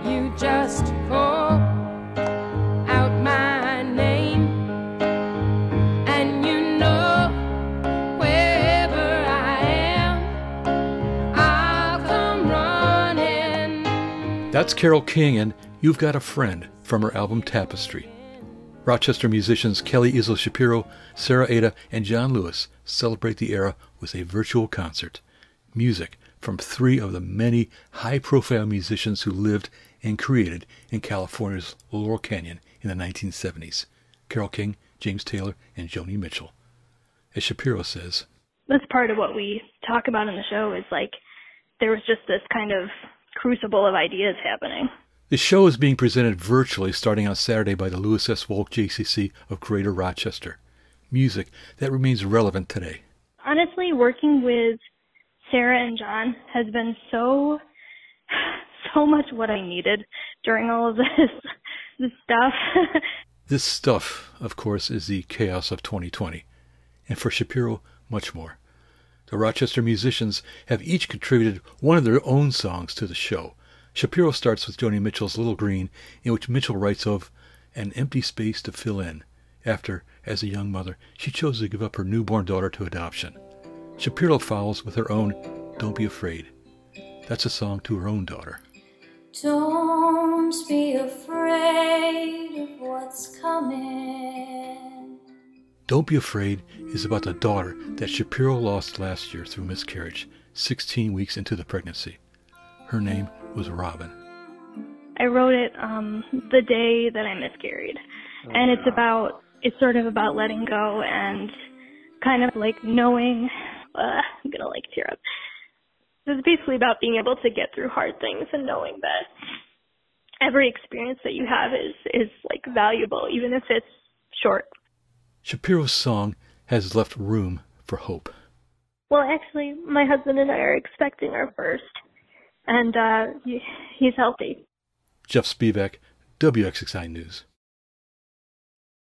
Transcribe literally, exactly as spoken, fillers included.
You just call out my name, and you know wherever I am, I'll come running. That's Carole King and You've Got a Friend from her album Tapestry. Rochester musicians Kelly Isle Shapiro, Sarah Ada, and John Lewis celebrate the era with a virtual concert. Music from three of the many high-profile musicians who lived and created in California's Laurel Canyon in the nineteen seventies. Carole King, James Taylor, and Joni Mitchell. As Shapiro says, that's part of what we talk about in the show is like there was just this kind of crucible of ideas happening. The show is being presented virtually starting on Saturday by the Lewis S. Wolk J C C of Greater Rochester. Music that remains relevant today. Honestly, working with Sarah and John has been so, so much what I needed during all of this, this stuff. This stuff, of course, is the chaos of twenty twenty. And for Shapiro, much more. The Rochester musicians have each contributed one of their own songs to the show. Shapiro starts with Joni Mitchell's Little Green, in which Mitchell writes of an empty space to fill in, after, as a young mother, she chose to give up her newborn daughter to adoption. Shapiro follows with her own Don't Be Afraid. That's a song to her own daughter. Don't be afraid of what's coming. Don't Be Afraid is about the daughter that Shapiro lost last year through miscarriage, sixteen weeks into the pregnancy. Her name was Robin. I wrote it um, the day that I miscarried. Oh, and it's wow. about, it's sort of about letting go and kind of like knowing, uh, I'm going to like tear up. It's basically about being able to get through hard things and knowing that every experience that you have is, is like valuable, even if it's short. Shapiro's song has left room for hope. Well, actually, my husband and I are expecting our first. And uh, he, he's healthy. Jeff Spivak, W X X I News.